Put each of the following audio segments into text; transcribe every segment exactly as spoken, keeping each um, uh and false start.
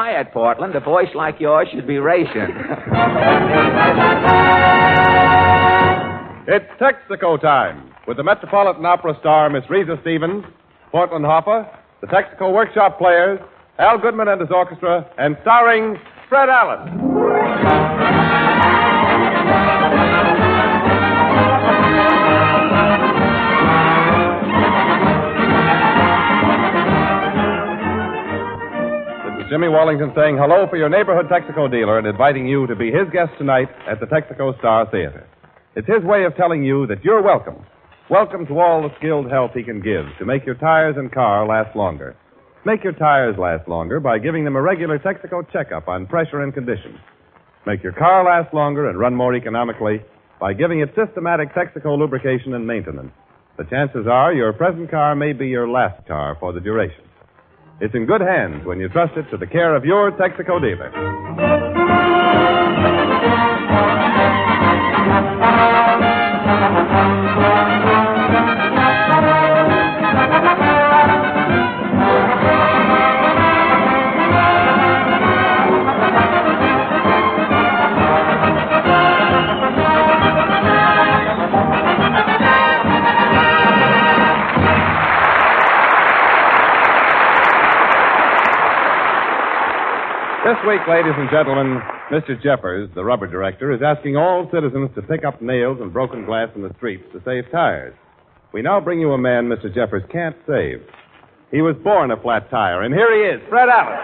quiet, Portland. A voice like yours should be racing. It's Texaco time with the Metropolitan Opera star, Miss Risa Stevens, Portland Hoffa, the Texaco Workshop Players, Al Goodman and his orchestra, and starring Fred Allen. Jimmy Wallington saying hello for your neighborhood Texaco dealer and inviting you to be his guest tonight at the Texaco Star Theater. It's his way of telling you that you're welcome. Welcome to all the skilled help he can give to make your tires and car last longer. Make your tires last longer by giving them a regular Texaco checkup on pressure and condition. Make your car last longer and run more economically by giving it systematic Texaco lubrication and maintenance. The chances are your present car may be your last car for the duration. It's in good hands when you trust it to the care of your Texaco dealer. This week, ladies and gentlemen, Mister Jeffers, the rubber director, is asking all citizens to pick up nails and broken glass in the streets to save tires. We now bring you a man Mister Jeffers can't save. He was born a flat tire, and here he is, Fred Allen.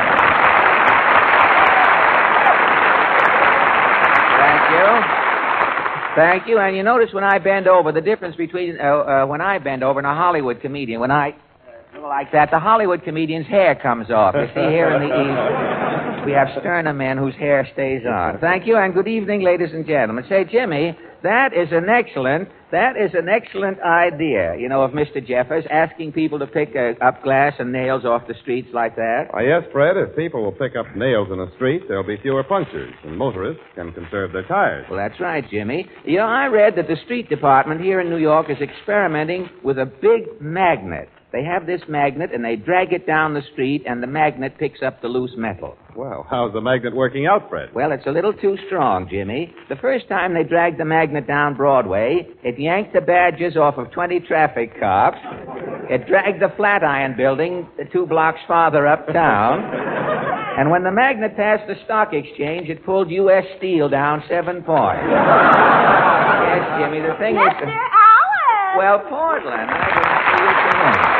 Thank you. Thank you. And you notice when I bend over, the difference between uh, uh, when I bend over and a Hollywood comedian, when I uh, like that, the Hollywood comedian's hair comes off. You see here in the east, we have sterner men whose hair stays on. Thank you, and good evening, ladies and gentlemen. Say, Jimmy, that is an excellent, that is an excellent idea, you know, of Mister Jeffers, asking people to pick uh, up glass and nails off the streets like that. Why, yes, Fred, if people will pick up nails in the street, there'll be fewer punctures, and motorists can conserve their tires. Well, that's right, Jimmy. You know, I read that the street department here in New York is experimenting with a big magnet. They have this magnet, and they drag it down the street, and the magnet picks up the loose metal. Well, how's the magnet working out, Fred? Well, it's a little too strong, Jimmy. The first time they dragged the magnet down Broadway, it yanked the badges off of twenty traffic cops. It dragged the Flatiron Building two blocks farther uptown. And when the magnet passed the stock exchange, it pulled U S Steel down seven points. Yes, Jimmy, the thing is... Mister Allen! Well, Portland, I didn't see you tonight.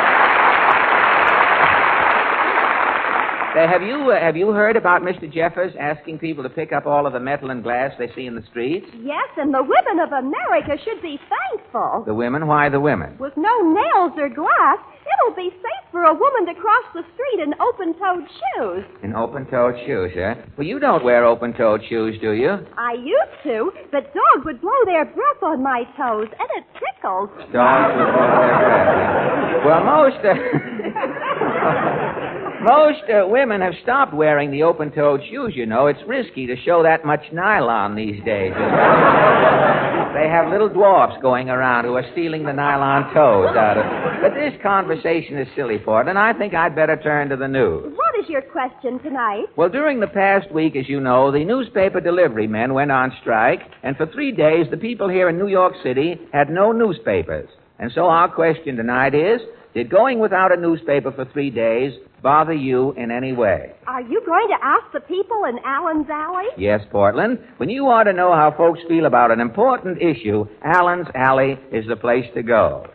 Uh, have you uh, have you heard about Mister Jeffers asking people to pick up all of the metal and glass they see in the streets? Yes, and the women of America should be thankful. The women? Why the women? With no nails or glass, it'll be safe for a woman to cross the street in open-toed shoes. In open-toed shoes, eh? Well, you don't wear open-toed shoes, do you? I used to, but dogs would blow their breath on my toes, and it tickled. Dogs would blow their breath. Well, most... Uh... Most uh, women have stopped wearing the open-toed shoes, you know. It's risky to show that much nylon these days. They have little dwarfs going around who are stealing the nylon toes out of... But this conversation is silly, Portland. I think I'd better turn to the news. What is your question tonight? Well, during the past week, as you know, the newspaper delivery men went on strike, and for three days, the people here in New York City had no newspapers. And so our question tonight is, did going without a newspaper for three days bother you in any way? Are you going to ask the people in Allen's Alley? Yes, Portland. When you want to know how folks feel about an important issue, Allen's Alley is the place to go.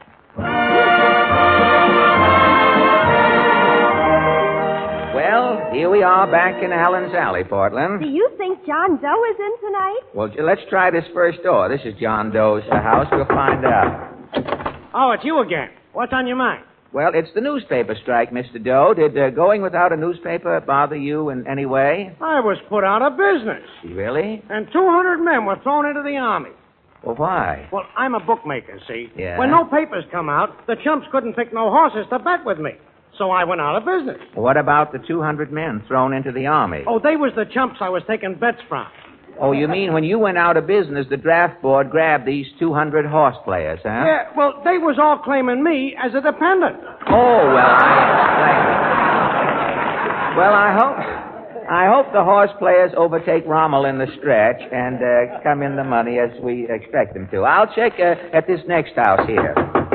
Well, here we are back in Allen's Alley, Portland. Do you think John Doe is in tonight? Well, let's try this first door. This is John Doe's uh, house. We'll find out. Oh, it's you again. What's on your mind? Well, it's the newspaper strike, Mister Doe. Did uh, going without a newspaper bother you in any way? I was put out of business. Really? And two hundred men were thrown into the Army. Well, why? Well, I'm a bookmaker, see? Yeah. When no papers come out, the chumps couldn't pick no horses to bet with me. So I went out of business. Well, what about the two hundred men thrown into the Army? Oh, they was the chumps I was taking bets from. Oh, you mean when you went out of business, the draft board grabbed these two hundred horse players, huh? Yeah, well, they was all claiming me as a dependent. Oh, well, I explained. Well, I hope I hope the horse players overtake Rommel in the stretch and uh, come in the money as we expect them to. I'll check uh, at this next house here.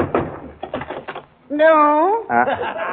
No. Uh,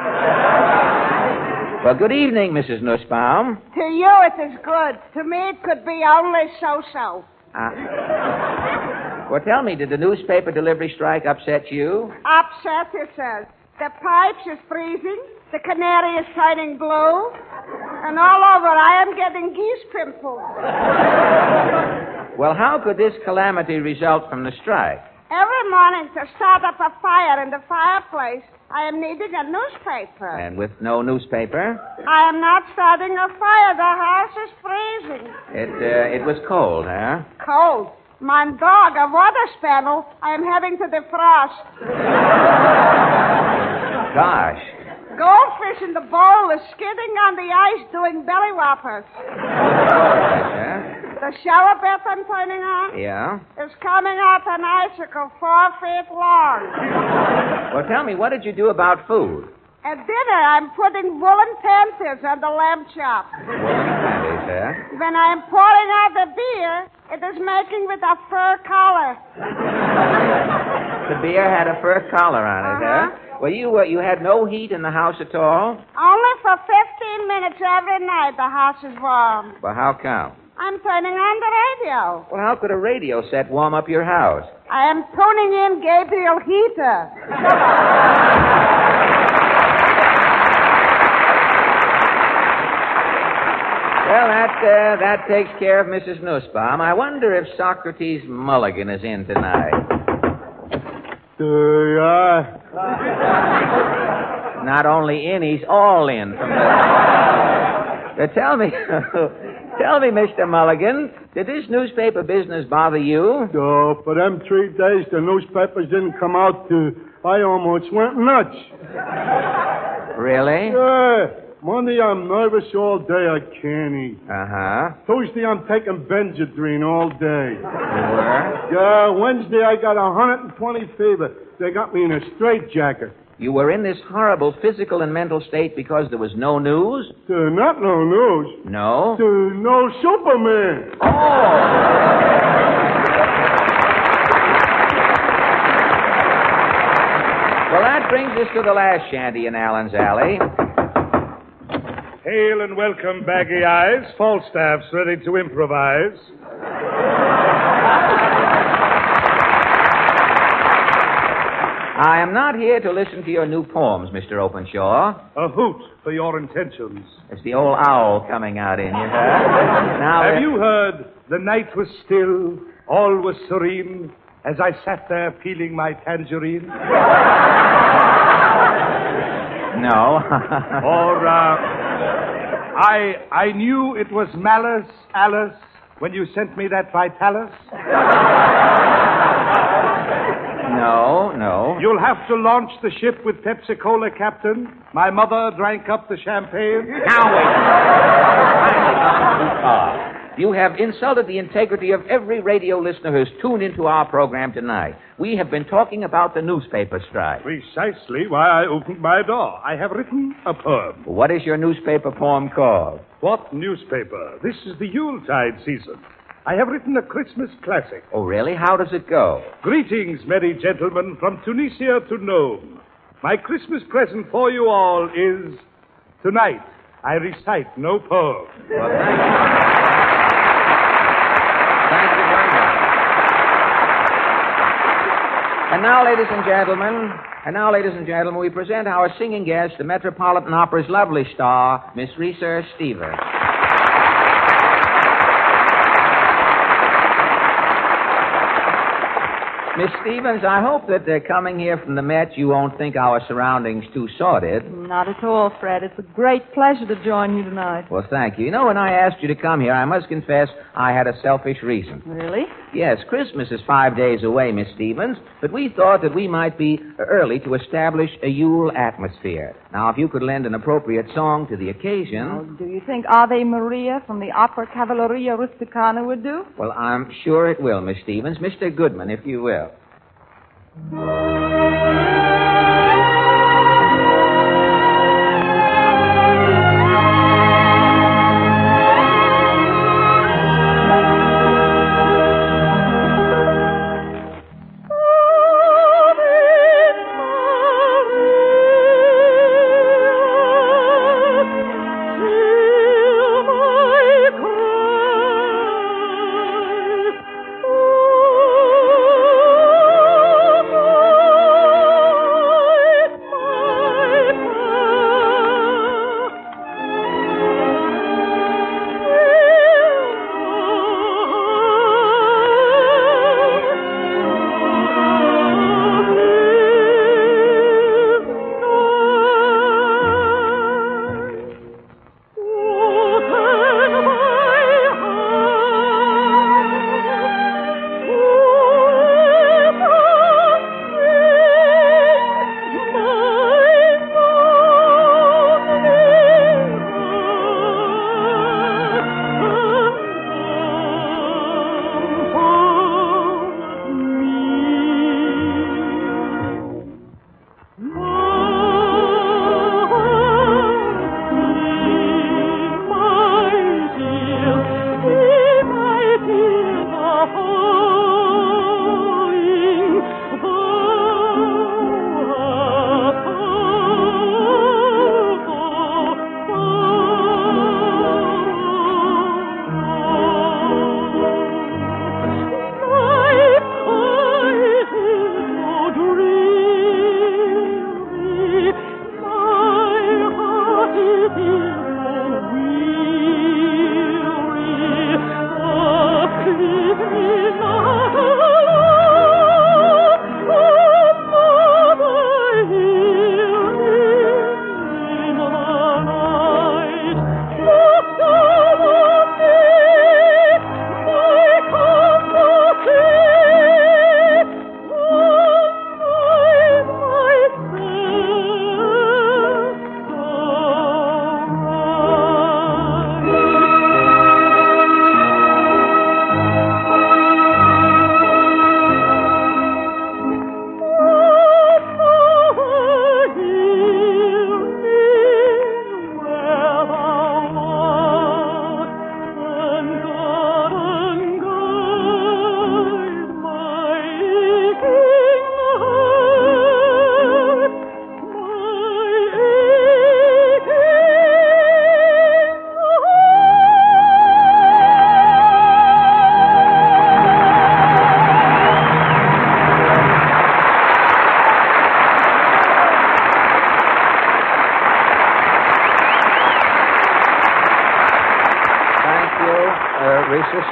well, good evening, Missus Nussbaum. To you it is good. To me it could be only so-so. Uh, well, tell me, did the newspaper delivery strike upset you? Upset, it says. The pipes is freezing, the canary is turning blue, and all over I am getting geese pimples. Well, how could this calamity result from the strike? Every morning to start up a fire in the fireplace, I am needing a newspaper. And with no newspaper? I am not starting a fire. The house is freezing. It, uh, it was cold, huh? Cold. My dog, a water spaniel, I am having to defrost. Gosh. Goldfish in the bowl is skidding on the ice doing belly whoppers. Yeah? The shower bath I'm turning on Yeah? is coming out an icicle four feet long. Well, tell me, what did you do about food? At dinner, I'm putting woolen panties on the lamb chop. Woolen panties, huh? When I'm pouring out the beer, it is making with a fur collar. The beer had a fur collar on it, Uh-huh. huh? Well, you uh, you had no heat in the house at all? Only for fifteen minutes every night the house is warm. Well, how come? I'm turning on the radio. Well, how could a radio set warm up your house? I am tuning in Gabriel Heater. Well, that uh, that takes care of Missus Nussbaum. I wonder if Socrates Mulligan is in tonight. Uh, Not only in, he's all in. From the... uh, tell me, tell me, Mister Mulligan, did this newspaper business bother you? so for them three days, the newspapers didn't come out to... I almost went nuts. Really? Yeah. Monday, I'm nervous all day. I can't eat. Uh-huh. Tuesday, I'm taking Benadryl all day. You were? Yeah, Wednesday, I got one hundred twenty fever. They got me in a straitjacket. You were in this horrible physical and mental state because there was no news? Uh, not no news. No? Uh, no Superman. Well, that brings us to the last shanty in Allen's Alley. Hail and welcome, Baggy Eyes. Falstaff's ready to improvise. I am not here to listen to your new poems, Mister Openshaw. A hoot for your intentions. It's the old owl coming out in you, huh? Now, Have uh, you heard? The night was still, all was serene, as I sat there peeling my tangerine. No. Or, uh, I, I knew it was malice, Alice, when you sent me that Vitalis. No, no. You'll have to launch the ship with Pepsi-Cola, Captain. My mother drank up the champagne. Now, wait. Finally gone too far. You have insulted the integrity of every radio listener who's tuned into our program tonight. We have been talking about the newspaper strike. Precisely why I opened my door. I have written a poem. What is your newspaper poem called? What newspaper? This is the Yuletide season. I have written a Christmas classic. Oh, really? How does it go? Greetings, merry gentlemen, from Tunisia to Nome. My Christmas present for you all is... Tonight, I recite no poem. Well, thank you. Thank you very much. And now, ladies and gentlemen, and now, ladies and gentlemen, we present our singing guest, the Metropolitan Opera's lovely star, Miss Reese Stevens. Miss Stevens, I hope that uh, coming here from the Met, you won't think our surroundings too sordid. Not at all, Fred. It's a great pleasure to join you tonight. Well, thank you. You know, when I asked you to come here, I must confess I had a selfish reason. Really? Yes, Christmas is five days away, Miss Stevens, but we thought that we might be early to establish a Yule atmosphere. Now, if you could lend an appropriate song to the occasion... Oh, do you think Ave Maria from the Opera Cavalleria Rusticana would do? Well, I'm sure it will, Miss Stevens. Mister Goodman, if you will.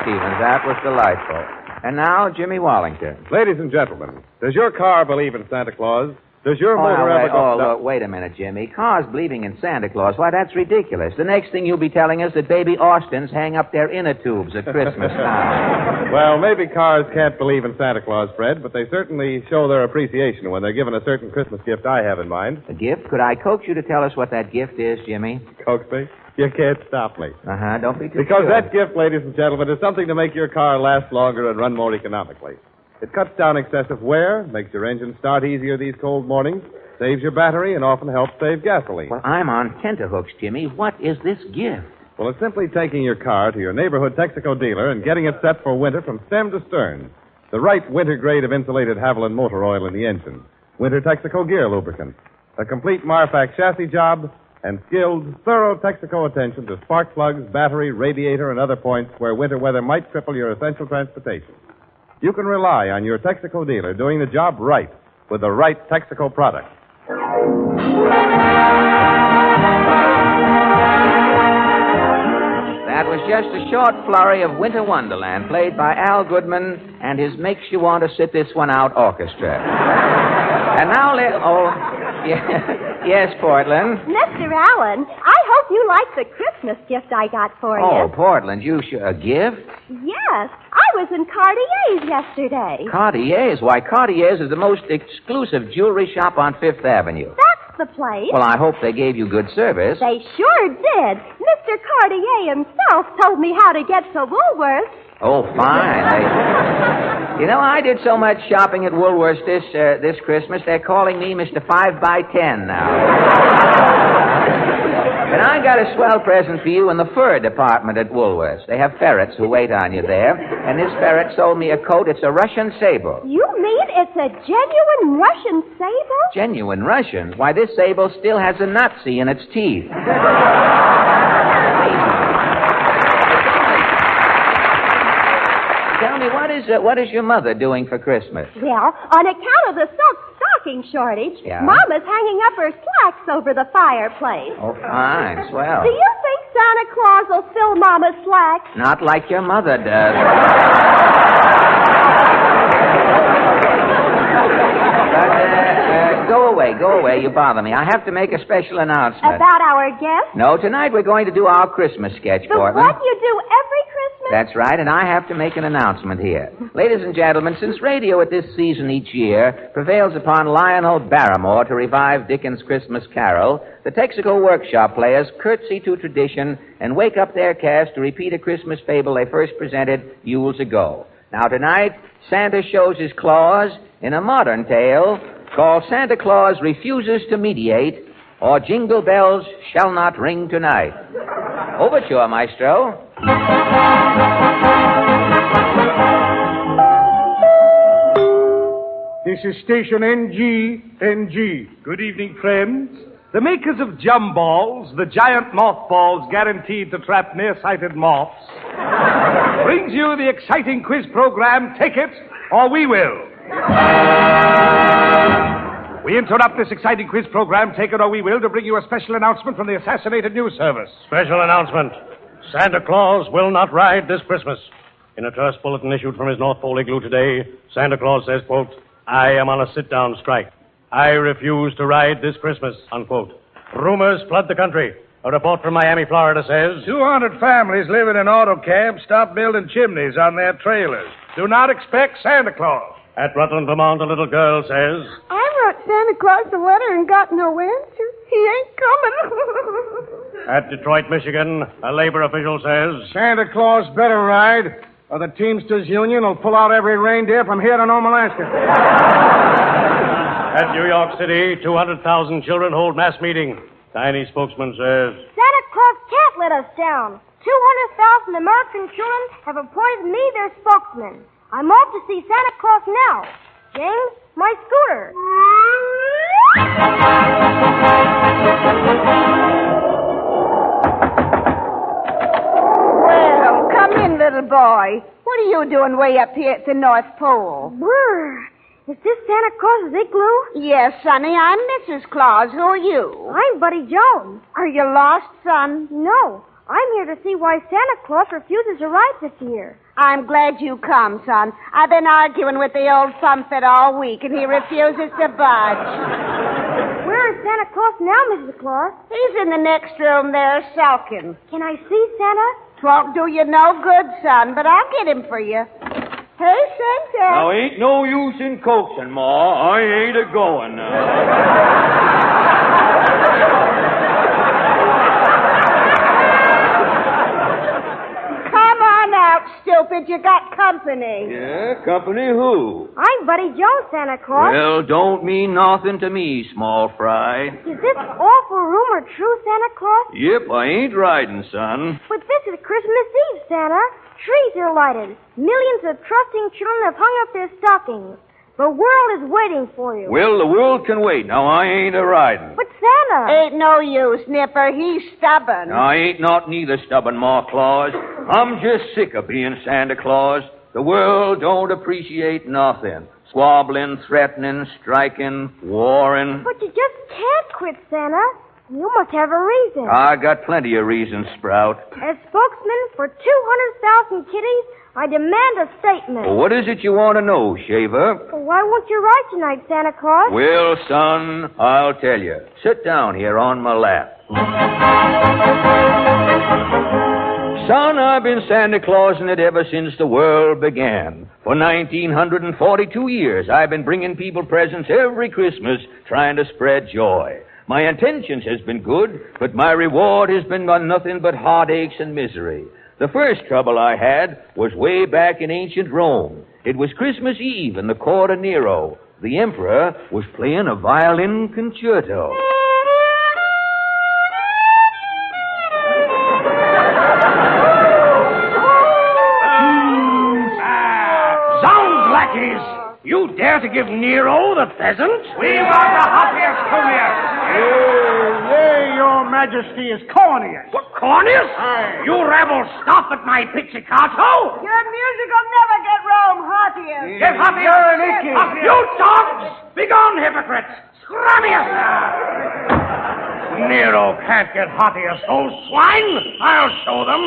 Stevens. That was delightful. And now, Jimmy Wallington. Ladies and gentlemen, does your car believe in Santa Claus? Does your Oh, motor now, ever wait, go... oh, look, wait a minute, Jimmy. Cars believing in Santa Claus, why, that's ridiculous. The next thing you'll be telling us that baby Austins hang up their inner tubes at Christmas time. Well, maybe cars can't believe in Santa Claus, Fred, but they certainly show their appreciation when they're given a certain Christmas gift I have in mind. A gift? Could I coax you to tell us what that gift is, Jimmy? Coax me? You can't stop me. Uh-huh, don't be too Because sure. that gift, ladies and gentlemen, is something to make your car last longer and run more economically. It cuts down excessive wear, makes your engine start easier these cold mornings, saves your battery, and often helps save gasoline. Well, I'm on tenterhooks, Jimmy. What is this gift? Well, it's simply taking your car to your neighborhood Texaco dealer and getting it set for winter from stem to stern. The right winter grade of insulated Haviland motor oil in the engine. Winter Texaco gear lubricant. A complete Marfac chassis job, and skilled, thorough Texaco attention to spark plugs, battery, radiator, and other points where winter weather might cripple your essential transportation. You can rely on your Texaco dealer doing the job right with the right Texaco product. That was just a short flurry of Winter Wonderland played by Al Goodman and his Makes You Want to Sit This One Out orchestra. And now let... Oh, yeah, yes, Portland. Mister Allen, I hope you like the Christmas gift I got for Oh, you. Portland, you sh- a gift? Yes, I was in Cartier's yesterday. Cartier's? Why, Cartier's is the most exclusive jewelry shop on Fifth Avenue. That's the place. Well, I hope they gave you good service. They sure did. Mister Cartier himself told me how to get to Woolworth. Oh, fine. They... You know, I did so much shopping at Woolworths this uh, this Christmas, they're calling me Mister Five by Ten now. And I got a swell present for you in the fur department at Woolworths. They have ferrets who wait on you there. And this ferret sold me a coat. It's a Russian sable. You mean it's a genuine Russian sable? Genuine Russian? Why, this sable still has a Nazi in its teeth. Tell me, what is uh, what is your mother doing for Christmas? Well, on account of the silk stocking shortage, Yeah? Mama's hanging up her slacks over the fireplace. Oh, fine, swell. Do you think Santa Claus will fill Mama's slacks? Not like your mother does. But, uh, uh, go away, go away. You bother me. I have to make a special announcement. About our guest? No, tonight we're going to do our Christmas sketch, The Portland. what you do every Christmas? That's right, and I have to make an announcement here. Ladies and gentlemen, since radio at this season each year prevails upon Lionel Barrymore to revive Dickens' Christmas Carol, the Texaco Workshop players curtsy to tradition and wake up their cast to repeat a Christmas fable they first presented years ago. Now, tonight, Santa shows his claws in a modern tale called Santa Claus Refuses to Mediate, or Jingle Bells Shall Not Ring Tonight. Overture, Maestro. This is station N G, N G. Good evening, friends. The makers of Jum Balls, the giant mothballs guaranteed to trap nearsighted moths, brings you the exciting quiz program, Take It or We Will. We interrupt this exciting quiz program, Take It or We Will, to bring you a special announcement from the Assassinated News Service. Special announcement. Santa Claus will not ride this Christmas. In a terse bulletin issued from his North Pole igloo today, Santa Claus says, quote, I am on a sit-down strike. I refuse to ride this Christmas, unquote. Rumors flood the country. A report from Miami, Florida says... two hundred families living in auto cabs stop building chimneys on their trailers. Do not expect Santa Claus. At Rutland, Vermont, a little girl says... I wrote Santa Claus a letter and got no answer. He ain't coming. At Detroit, Michigan, a labor official says... Santa Claus better ride, or the Teamsters Union will pull out every reindeer from here to Nome, Alaska. At New York City, two hundred thousand children hold mass meeting. Tiny spokesman says... Santa Claus can't let us down. two hundred thousand American children have appointed me their spokesman. I'm off to see Santa Claus now. James, my scooter. Well, come in, little boy. What are you doing way up here at the North Pole? Brr. Is this Santa Claus's igloo? Yes, Sonny, I'm Missus Claus. Who are you? I'm Buddy Jones. Are you lost, son? No, I'm here to see why Santa Claus refuses to ride this year. I'm glad you come, son. I've been arguing with the old thumpet all week, and he refuses to budge. Where is Santa Claus now, Missus Claus? He's in the next room there, sulking. Can I see Santa? Twon't do you no good, son, but I'll get him for you. Hey, Santa. Now, ain't no use in coaxing, Ma. I ain't a-going now. Stupid, you got company. Yeah, company who? I'm Buddy Jones, Santa Claus. Well, don't mean nothing to me, small fry. Is this awful rumor true, Santa Claus? Yep, I ain't riding, son. But this is Christmas Eve, Santa. Trees are lighted. Millions of trusting children have hung up their stockings. The world is waiting for you. Well, the world can wait. Now, I ain't a-riding. But Santa... Ain't no use, Nipper. He's stubborn. Now, I ain't not neither stubborn, Ma Claus. I'm just sick of being Santa Claus. The world don't appreciate nothing. Squabbling, threatening, striking, warring. But you just can't quit, Santa. You must have a reason. I got plenty of reasons, Sprout. As spokesman for two hundred thousand kitties, I demand a statement. Well, what is it you want to know, Shaver? Well, why won't you ride tonight, Santa Claus? Well, son, I'll tell you. Sit down here on my lap. Son, I've been Santa Clausing it ever since the world began. For nineteen forty-two years, I've been bringing people presents every Christmas, trying to spread joy. My intentions has been good, but my reward has been on nothing but heartaches and misery. The first trouble I had was way back in ancient Rome. It was Christmas Eve in the court of Nero. The emperor was playing a violin concerto. Zounds, lackeys! You dare to give Nero the pheasant? We want the happiest come here. Yea, your majesty is corneous. What, corneous? Aye. You rebels, stop at my pizzicato! Your music will never get Rome happier. Get happier! You're an icky. You dogs! Begone, hypocrites! Scramius! Nero can't get haughtier, old swine! I'll show them!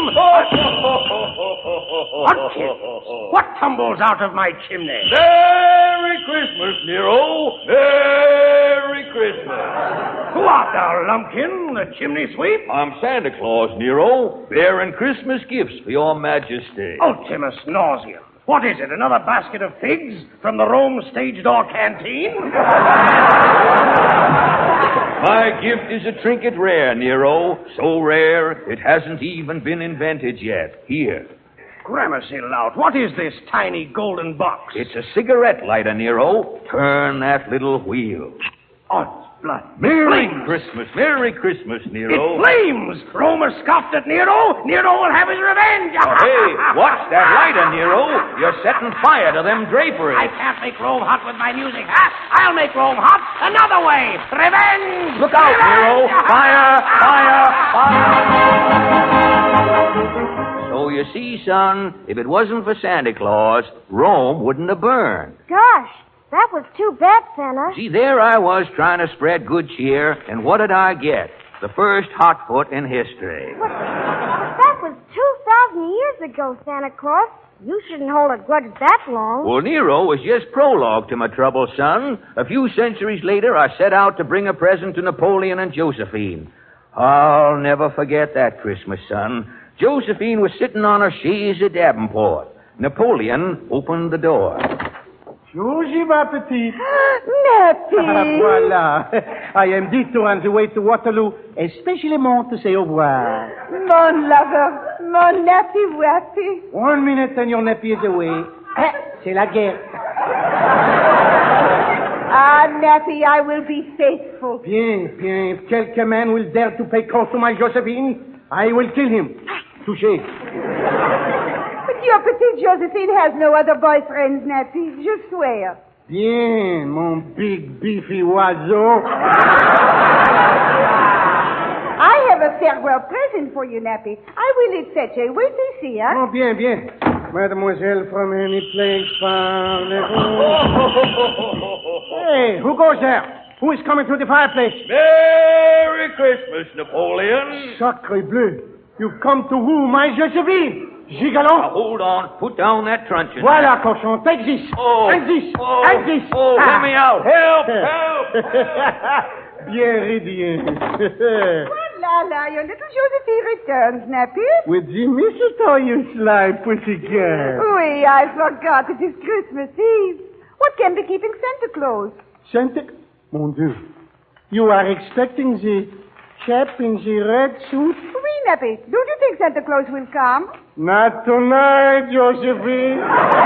What kids? What tumbles out of my chimney? Merry Christmas, Nero! Merry Christmas! Who art thou, lumpkin, the chimney sweep? I'm Santa Claus, Nero, bearing Christmas gifts for your majesty. Ultimus nauseam. What is it, another basket of figs from the Rome stage door canteen? My gift is a trinket rare, Nero. So rare, it hasn't even been invented yet. Here. Gramercy lout, what is this tiny golden box? It's a cigarette lighter, Nero. Turn that little wheel. Oh, blood. Merry Flames. Christmas, Merry Christmas, Nero. It flames! Rome has scoffed at Nero. Nero will have his revenge. Oh, hey, watch that lighter, Nero. You're setting fire to them draperies. I can't make Rome hot with my music, huh? I'll make Rome hot another way. Revenge! Look out, Revenge! Nero. Fire, fire, fire. So you see, son, if it wasn't for Santa Claus, Rome wouldn't have burned. Gosh, that was too bad, Santa. See, there I was trying to spread good cheer, and what did I get? The first hot foot in history. But, but that was two thousand years ago, Santa Claus. You shouldn't hold a grudge that long. Well, Nero was just prologue to my trouble, son. A few centuries later, I set out to bring a present to Napoleon and Josephine. I'll never forget that Christmas, son. Josephine was sitting on her chaise at Davenport. Napoleon opened the door. Josie, ma petite. Nappy. Ah, voila. I am Dito on the way to Waterloo, especially to say au revoir. Mon lover, mon nappy wappy. One minute and your nappy is away. Eh, c'est la guerre. Ah, Nappy, I will be faithful. Bien, bien. If quelques man will dare to pay court to my Josephine, I will kill him. Touché. But your petite Josephine has no other boyfriends, Nappy. Je swear. Bien, mon big beefy oiseau. I have a farewell present for you, Nappy. I will it fetch you. Wait to see, huh? Oh, bien, bien. Mademoiselle, from any place, parlez-vous? Hey, who goes there? Who is coming through the fireplace? Merry Christmas, Napoleon. Sacre bleu. You've come to woo my Josephine. Gigalon. Now, hold on. Put down that truncheon. Voilà, cochon. Take this. Oh. Take this. Oh. Take this. Oh, Ah. let me out. Help, help. Bien, rien. La la, your little Josephine returns, Snappy. With the mistletoe you slide, pussycat. Oui, I forgot it is Christmas Eve. What can be keeping Santa Claus? Santa... Mon Dieu. You are expecting the chap in the red suit? Oui, Nappy. Don't you think Santa Claus will come? Not tonight, Josephine.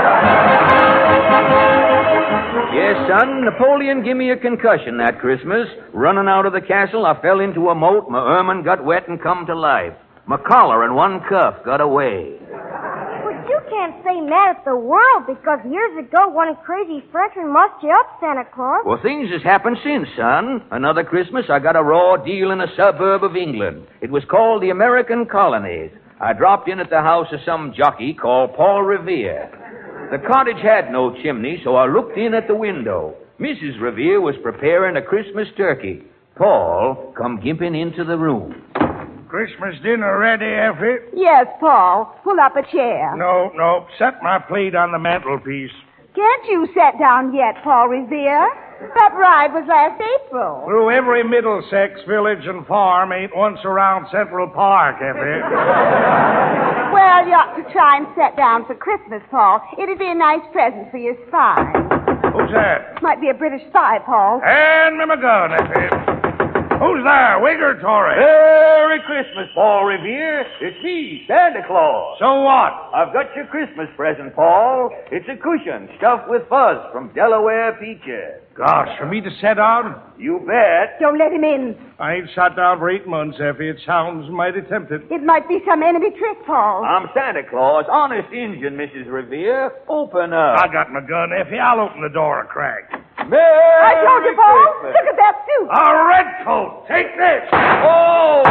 Yes, son, Napoleon gave me a concussion that Christmas. Running out of the castle, I fell into a moat. My ermine got wet and come to life. My collar and one cuff got away. But you can't say mad at the world because years ago one crazy Frenchman mussed you up, Santa Claus. Well, things has happened since, son. Another Christmas, I got a raw deal in a suburb of England. It was called the American Colonies. I dropped in at the house of some jockey called Paul Revere. The cottage had no chimney, so I looked in at the window. Missus Revere was preparing a Christmas turkey. Paul come gimping into the room. Christmas dinner ready, Effie? Yes, Paul. Pull up a chair. No, no. Set my plate on the mantelpiece. Can't you sit down yet, Paul Revere? That ride was last April. Through every Middlesex village and farm ain't once around Central Park, Effie. Well, you ought to try and sit down for Christmas, Paul. It'd be a nice present for your spy. Who's that? Might be a British spy, Paul. Hand me my gun, Effie. Who's there, Whig or Tory? Merry Christmas, Paul Revere. It's me, Santa Claus. So what? I've got your Christmas present, Paul. It's a cushion stuffed with fuzz from Delaware peaches. Gosh, for me to sit down? You bet. Don't let him in. I ain't sat down for eight months, Effie. It sounds mighty tempting. It might be some enemy trick, Paul. I'm Santa Claus, honest Injun, Missus Revere. Open up. I got my gun, Effie. I'll open the door a crack. Merry I told you, Paul. Christmas. Look at that suit. A redcoat! Take this! Oh,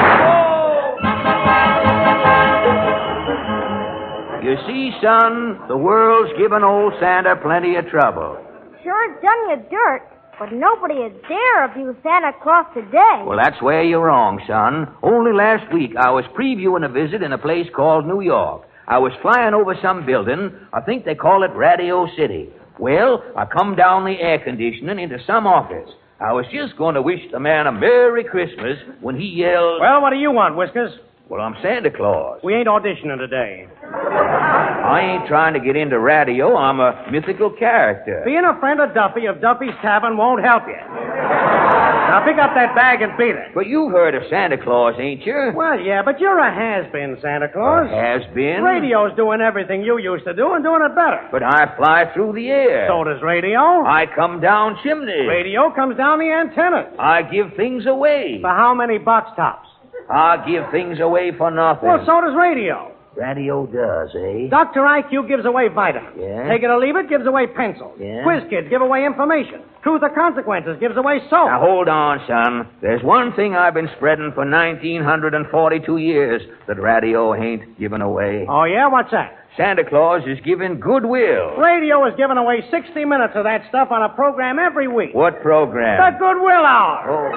oh! You see, son, the world's given old Santa plenty of trouble. Sure done you dirt, but nobody would dare abuse Santa Claus today. Well, that's where you're wrong, son. Only last week I was previewing a visit in a place called New York. I was flying over some building. I think they call it Radio City. Well, I come down the air conditioning into some office. I was just going to wish the man a Merry Christmas when he yelled... Well, what do you want, Whiskers? Well, I'm Santa Claus. We ain't auditioning today. I ain't trying to get into radio. I'm a mythical character. Being a friend of Duffy of Duffy's Tavern won't help you. Now, pick up that bag and beat it. But you've heard of Santa Claus, ain't you? Well, yeah, but you're a has-been, Santa Claus. Has been. Radio's doing everything you used to do and doing it better. But I fly through the air. So does radio. I come down chimneys. Radio comes down the antennas. I give things away. For how many box tops? I give things away for nothing. Well, so does radio. Radio does, eh? Doctor I Q gives away vitamins. Yeah? Take it or leave it gives away pencils. Yeah? Quiz Kids give away information. Truth or Consequences gives away soap. Now, hold on, son. There's one thing I've been spreading for nineteen forty-two years that radio ain't giving away. Oh, yeah? What's that? Santa Claus is giving goodwill. Radio is giving away sixty minutes of that stuff on a program every week. What program? The Goodwill Hour. Oh.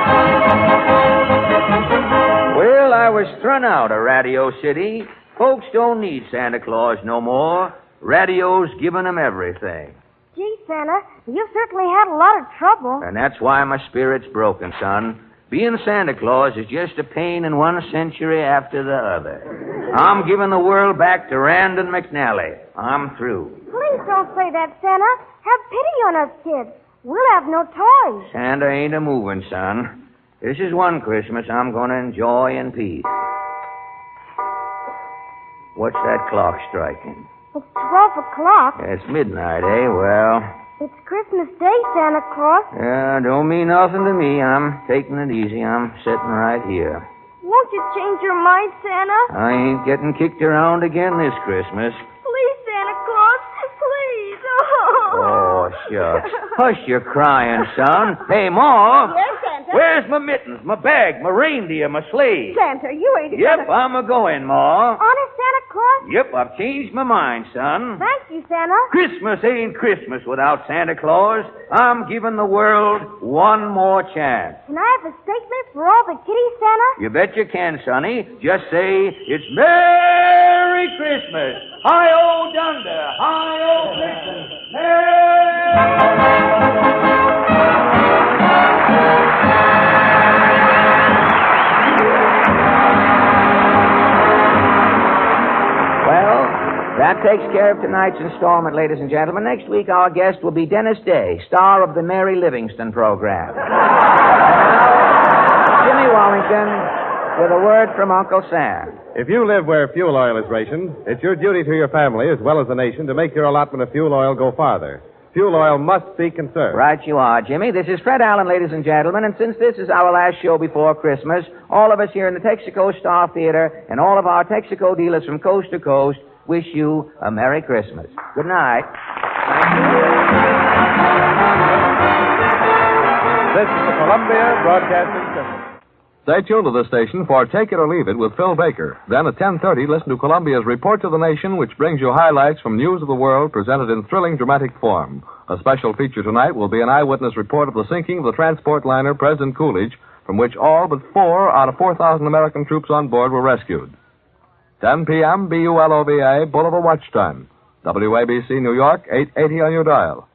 Well, I was thrown out of Radio City. Folks don't need Santa Claus no more. Radio's giving them everything. Gee, Santa, you've certainly had a lot of trouble. And that's why my spirit's broken, son. Being Santa Claus is just a pain in one century after the other. I'm giving the world back to Randon McNally. I'm through. Please don't say that, Santa. Have pity on us kids. We'll have no toys. Santa ain't a-moving, son. This is one Christmas I'm going to enjoy in peace. What's that clock striking? It's twelve o'clock. It's midnight, eh? Well... It's Christmas Day, Santa Claus. Yeah, don't mean nothing to me. I'm taking it easy. I'm sitting right here. Won't you change your mind, Santa? I ain't getting kicked around again this Christmas. Please, Santa Claus. Please. Oh, shucks. Hush your crying, son. Hey, Ma. Yes, Santa? Where's my mittens, my bag, my reindeer, my sleigh? Santa, you ain't Yep, I'm a-going, Ma. Honest, Santa Claus? Yep, I've changed my mind, son. Thank you, Santa. Christmas ain't Christmas without Santa Claus. I'm giving the world one more chance. Can I have a statement for all the kiddies, Santa? You bet you can, sonny. Just say, it's Merry Merry Christmas. Hi-oh, Dunder. Hi-oh, Christmas. Merry... That takes care of tonight's installment, ladies and gentlemen. Next week, our guest will be Dennis Day, star of the Mary Livingston program. Now, Jimmy Wallington with a word from Uncle Sam. If you live where fuel oil is rationed, it's your duty to your family as well as the nation to make your allotment of fuel oil go farther. Fuel oil must be conserved. Right you are, Jimmy. This is Fred Allen, ladies and gentlemen, and since this is our last show before Christmas, all of us here in the Texaco Star Theater and all of our Texaco dealers from coast to coast wish you a Merry Christmas. Good night. This is the Columbia Broadcasting System. Stay tuned to this station for Take It or Leave It with Phil Baker. Then at ten thirty, listen to Columbia's Report to the Nation, which brings you highlights from news of the world presented in thrilling dramatic form. A special feature tonight will be an eyewitness report of the sinking of the transport liner President Coolidge, from which all but four out of four thousand American troops on board were rescued. ten p.m. B U L O V A, Bulova Watch Time. W A B C, New York, eight eighty on your dial.